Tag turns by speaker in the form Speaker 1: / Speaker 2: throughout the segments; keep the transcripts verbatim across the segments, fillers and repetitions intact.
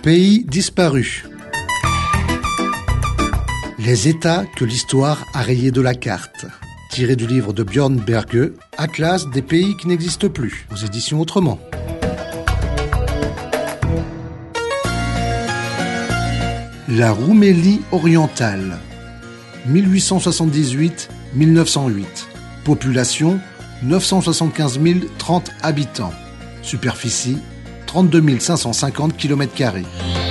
Speaker 1: Pays disparu. Les États que l'histoire a rayés de la carte. Tiré du livre de Björn Berge, Atlas des pays qui n'existent plus, aux éditions Autrement. La Roumélie orientale, mille huit cent soixante-dix-huit à mille neuf cent huit. Population, neuf cent soixante-quinze mille trente habitants. Superficie, trente-deux mille cinq cent cinquante kilomètres carrés.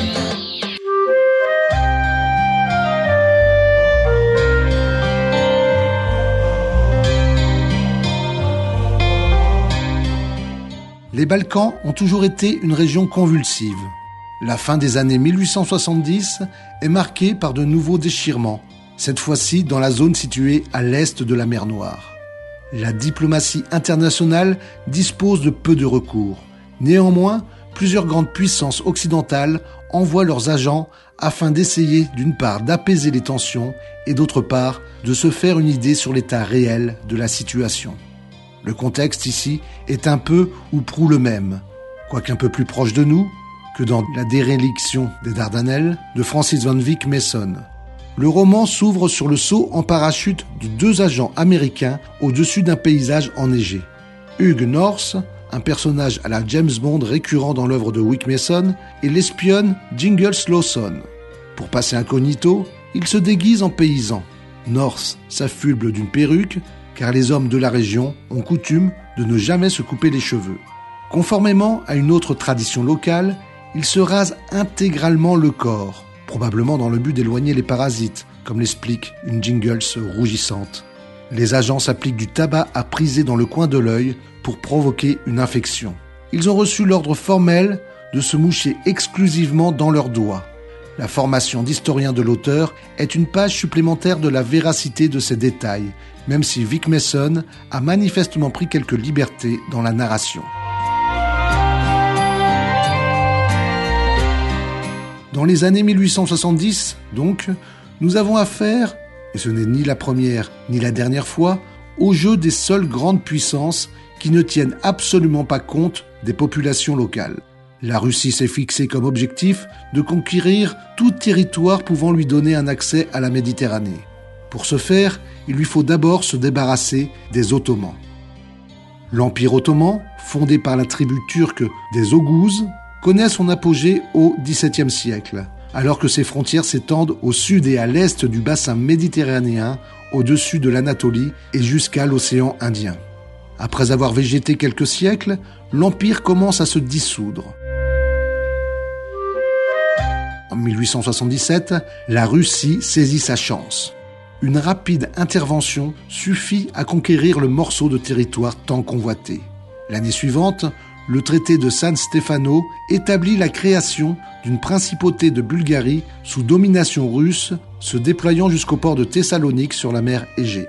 Speaker 1: Les Balkans ont toujours été une région convulsive. La fin des années mille huit cent soixante-dix est marquée par de nouveaux déchirements, cette fois-ci dans la zone située à l'est de la mer Noire. La diplomatie internationale dispose de peu de recours. Néanmoins, plusieurs grandes puissances occidentales envoient leurs agents afin d'essayer d'une part d'apaiser les tensions et d'autre part de se faire une idée sur l'état réel de la situation. Le contexte ici est un peu ou prou le même, quoiqu'un peu plus proche de nous que dans La déréliction des Dardanelles de Francis Van Wyck Mason. Le roman s'ouvre sur le saut en parachute de deux agents américains au-dessus d'un paysage enneigé. Hugh North, un personnage à la James Bond récurrent dans l'œuvre de Wyck Mason, et l'espionne Jingles Lawson. Pour passer incognito, il se déguise en paysan. North s'affuble d'une perruque, car les hommes de la région ont coutume de ne jamais se couper les cheveux. Conformément à une autre tradition locale, il se rase intégralement le corps, probablement dans le but d'éloigner les parasites, comme l'explique une Jingles rougissante. Les agents s'appliquent du tabac à priser dans le coin de l'œil pour provoquer une infection. Ils ont reçu l'ordre formel de se moucher exclusivement dans leurs doigts. La formation d'historien de l'auteur est une page supplémentaire de la véracité de ces détails, même si Wyck Mason a manifestement pris quelques libertés dans la narration. Dans les années mille huit cent soixante-dix, donc, nous avons affaire, et ce n'est ni la première ni la dernière fois, au jeu des seules grandes puissances qui ne tiennent absolument pas compte des populations locales. La Russie s'est fixé comme objectif de conquérir tout territoire pouvant lui donner un accès à la Méditerranée. Pour ce faire, il lui faut d'abord se débarrasser des Ottomans. L'Empire ottoman, fondé par la tribu turque des Oghuz, connaît son apogée au dix-septième siècle, alors que ses frontières s'étendent au sud et à l'est du bassin méditerranéen, au-dessus de l'Anatolie et jusqu'à l'océan Indien. Après avoir végété quelques siècles, l'Empire commence à se dissoudre. En mille huit cent soixante-dix-sept, la Russie saisit sa chance. Une rapide intervention suffit à conquérir le morceau de territoire tant convoité. L'année suivante, le traité de San Stefano établit la création d'une principauté de Bulgarie sous domination russe, se déployant jusqu'au port de Thessalonique sur la mer Égée.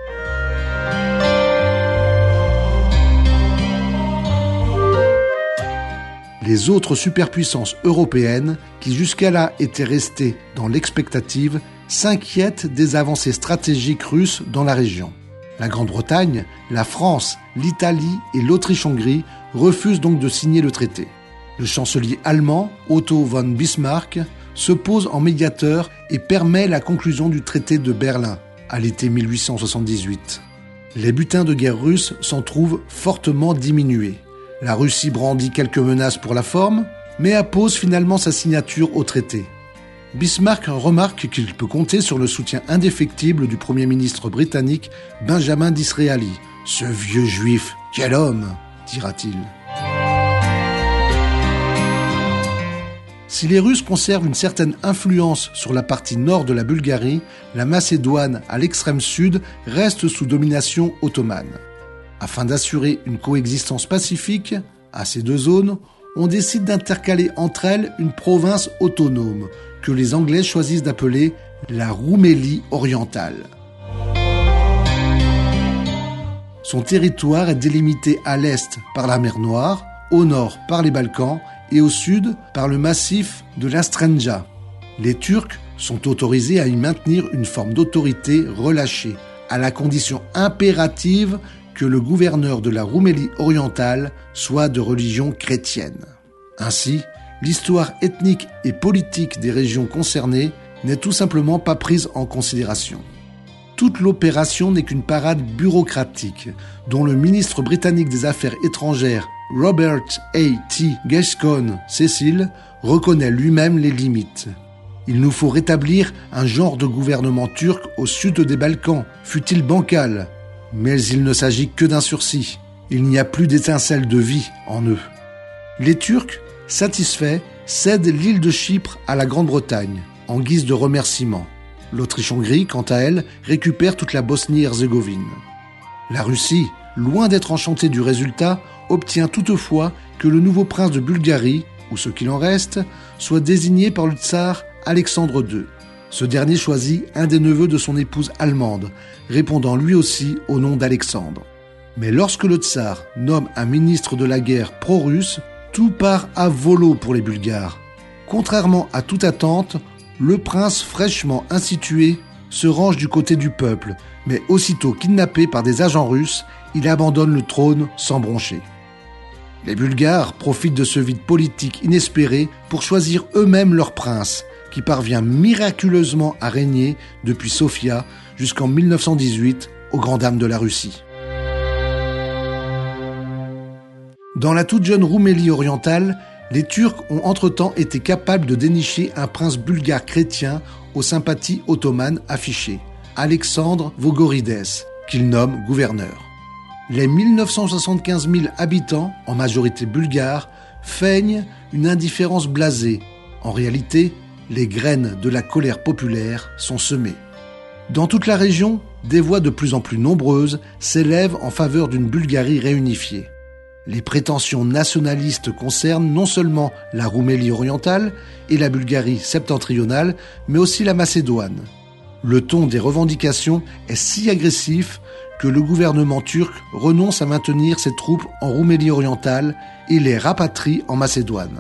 Speaker 1: Les autres superpuissances européennes, qui jusqu'à-là étaient restées dans l'expectative, s'inquiètent des avancées stratégiques russes dans la région. La Grande-Bretagne, la France, l'Italie et l'Autriche-Hongrie refusent donc de signer le traité. Le chancelier allemand, Otto von Bismarck, se pose en médiateur et permet la conclusion du traité de Berlin, à l'été mille huit cent soixante-dix-huit. Les butins de guerre russes s'en trouvent fortement diminués. La Russie brandit quelques menaces pour la forme, mais appose finalement sa signature au traité. Bismarck remarque qu'il peut compter sur le soutien indéfectible du Premier ministre britannique Benjamin Disraeli. « Ce vieux juif, quel homme !» dira-t-il. Si les Russes conservent une certaine influence sur la partie nord de la Bulgarie, la Macédoine, à l'extrême sud, reste sous domination ottomane. Afin d'assurer une coexistence pacifique à ces deux zones, on décide d'intercaler entre elles une province autonome, que les Anglais choisissent d'appeler la Roumélie orientale. Son territoire est délimité à l'est par la mer Noire, au nord par les Balkans et au sud par le massif de l'Astrenja. Les Turcs sont autorisés à y maintenir une forme d'autorité relâchée, à la condition impérative que le gouverneur de la Roumélie orientale soit de religion chrétienne. Ainsi, l'histoire ethnique et politique des régions concernées n'est tout simplement pas prise en considération. Toute l'opération n'est qu'une parade bureaucratique dont le ministre britannique des Affaires étrangères Robert A T Gascoigne Cecil reconnaît lui-même les limites. Il nous faut rétablir un genre de gouvernement turc au sud des Balkans, fût-il bancal. Mais il ne s'agit que d'un sursis. Il n'y a plus d'étincelle de vie en eux. Les Turcs, satisfaits, cèdent l'île de Chypre à la Grande-Bretagne, en guise de remerciement. L'Autriche-Hongrie, quant à elle, récupère toute la Bosnie-Herzégovine. La Russie, loin d'être enchantée du résultat, obtient toutefois que le nouveau prince de Bulgarie, ou ce qu'il en reste, soit désigné par le tsar Alexandre deux. Ce dernier choisit un des neveux de son épouse allemande, répondant lui aussi au nom d'Alexandre. Mais lorsque le tsar nomme un ministre de la guerre pro-russe, tout part à volo pour les Bulgares. Contrairement à toute attente, le prince fraîchement institué se range du côté du peuple, mais aussitôt kidnappé par des agents russes, il abandonne le trône sans broncher. Les Bulgares profitent de ce vide politique inespéré pour choisir eux-mêmes leur prince, qui parvient miraculeusement à régner depuis Sofia jusqu'en mille neuf cent dix-huit, aux grandes dames de la Russie. Dans la toute jeune Roumélie orientale, les Turcs ont entre-temps été capables de dénicher un prince bulgare chrétien aux sympathies ottomanes affichées, Alexandre Vogorides, qu'ils nomment gouverneur. Les mille neuf cent soixante-quinze mille habitants, en majorité bulgares, feignent une indifférence blasée. En réalité, les graines de la colère populaire sont semées. Dans toute la région, des voix de plus en plus nombreuses s'élèvent en faveur d'une Bulgarie réunifiée. Les prétentions nationalistes concernent non seulement la Roumélie orientale et la Bulgarie septentrionale, mais aussi la Macédoine. Le ton des revendications est si agressif que le gouvernement turc renonce à maintenir ses troupes en Roumélie orientale et les rapatrie en Macédoine.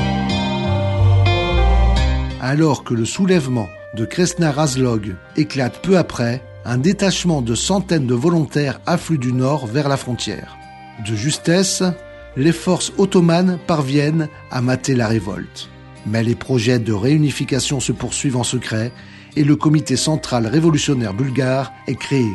Speaker 1: Alors que le soulèvement de Kresna-Razlog éclate peu après, un détachement de centaines de volontaires afflue du nord vers la frontière. De justesse, les forces ottomanes parviennent à mater la révolte. Mais les projets de réunification se poursuivent en secret et le comité central révolutionnaire bulgare est créé.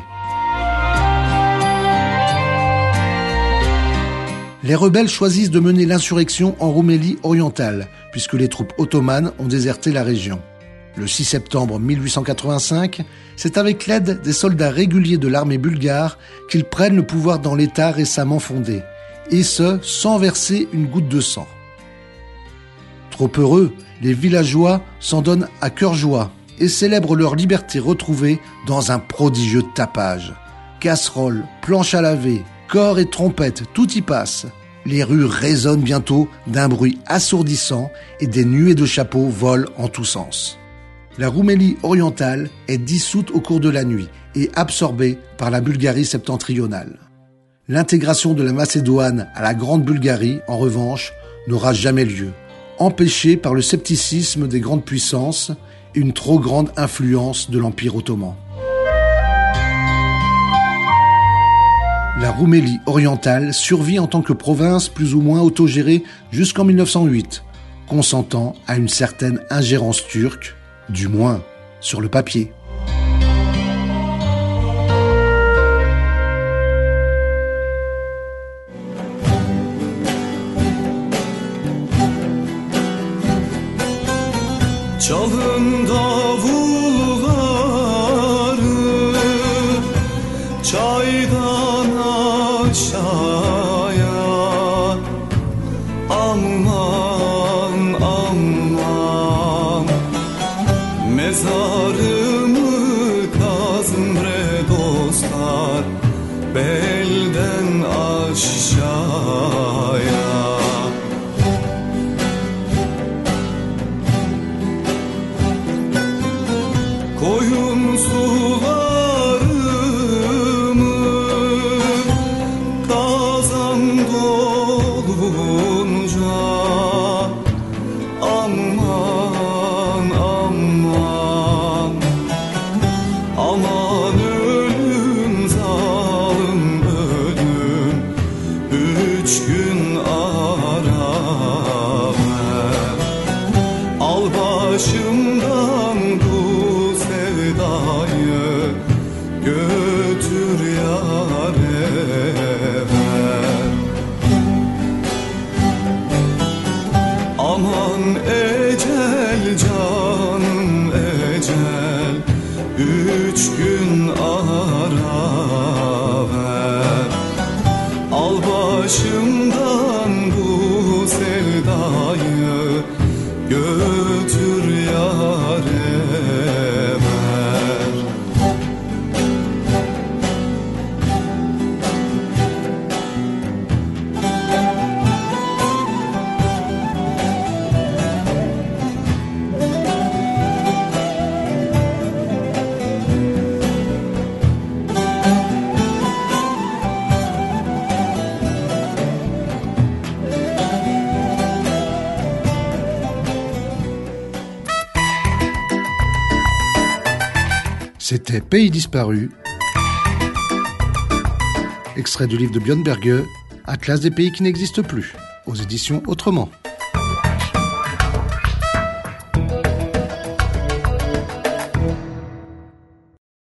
Speaker 1: Les rebelles choisissent de mener l'insurrection en Roumélie orientale, puisque les troupes ottomanes ont déserté la région. Le six septembre mille huit cent quatre-vingt-cinq, c'est avec l'aide des soldats réguliers de l'armée bulgare qu'ils prennent le pouvoir dans l'État récemment fondé, et ce, sans verser une goutte de sang. Trop heureux, les villageois s'en donnent à cœur joie et célèbrent leur liberté retrouvée dans un prodigieux tapage. Casseroles, planches à laver, corps et trompettes, tout y passe. Les rues résonnent bientôt d'un bruit assourdissant et des nuées de chapeaux volent en tous sens. La Roumélie orientale est dissoute au cours de la nuit et absorbée par la Bulgarie septentrionale. L'intégration de la Macédoine à la Grande Bulgarie, en revanche, n'aura jamais lieu, empêchée par le scepticisme des grandes puissances et une trop grande influence de l'Empire ottoman. La Roumélie orientale survit en tant que province plus ou moins autogérée jusqu'en mille neuf cent huit, consentant à une certaine ingérence turque, du moins sur le papier.
Speaker 2: Çalın davulları çaydan aşağıya, aman aman mezarımı kazın bre dostlar, belden aşağıya. Koyun sularımı kazan dolunca, aman aman
Speaker 1: C'était Pays disparu, extrait du livre de Björn Berge, Atlas des pays qui n'existent plus, aux éditions Autrement.